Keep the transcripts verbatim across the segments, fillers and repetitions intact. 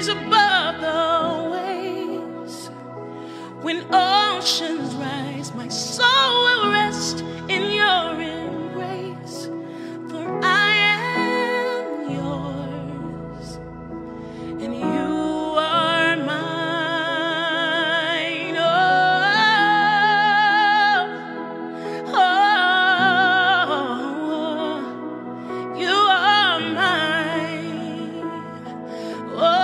rise above the waves. When oceans rise, my soul will rest in your embrace. For I am yours, and you are mine. Oh, oh, you are mine. Oh.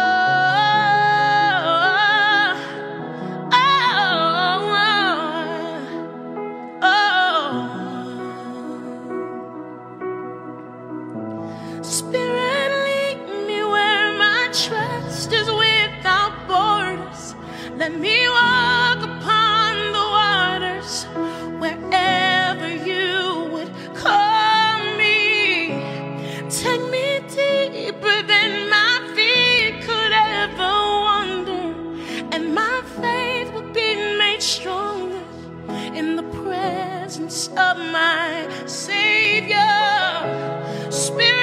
Spirit, lead me where my trust is without borders. Let me walk upon the waters wherever you would call me. Take me deeper than my feet could ever wander, and my faith will be made stronger in the presence of my Savior. Spirit,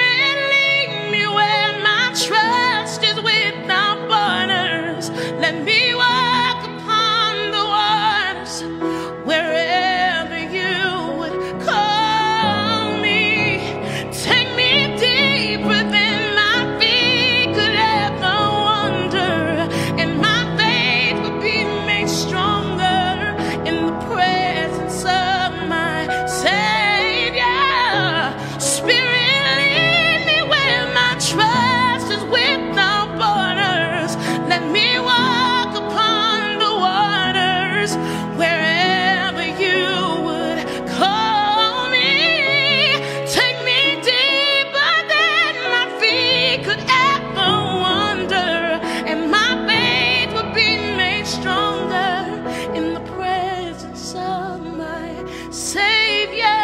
trust is without borders. Let me walk upon the waters wherever you would call me. Take me deeper than my feet could ever wander, and my faith will be made stronger in the presence of my Savior. Spirit, lead me where my trust without borders. Let me walk upon the waters wherever you would call me. Take me deeper than my feet could ever wander, and my faith will be made stronger in the presence of my Savior.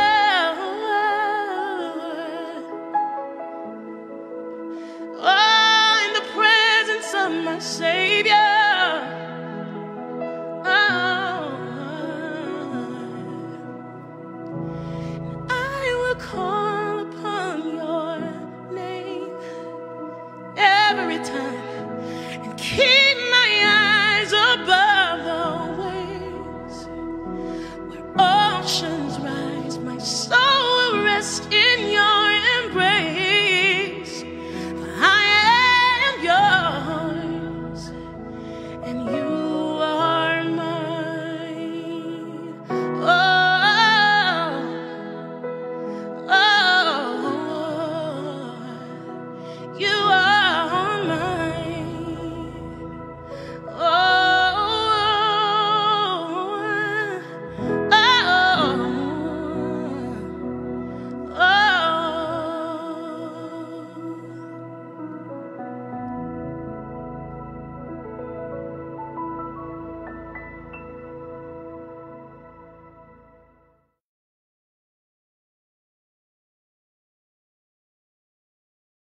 My Savior, oh, I will call upon your name every time and keep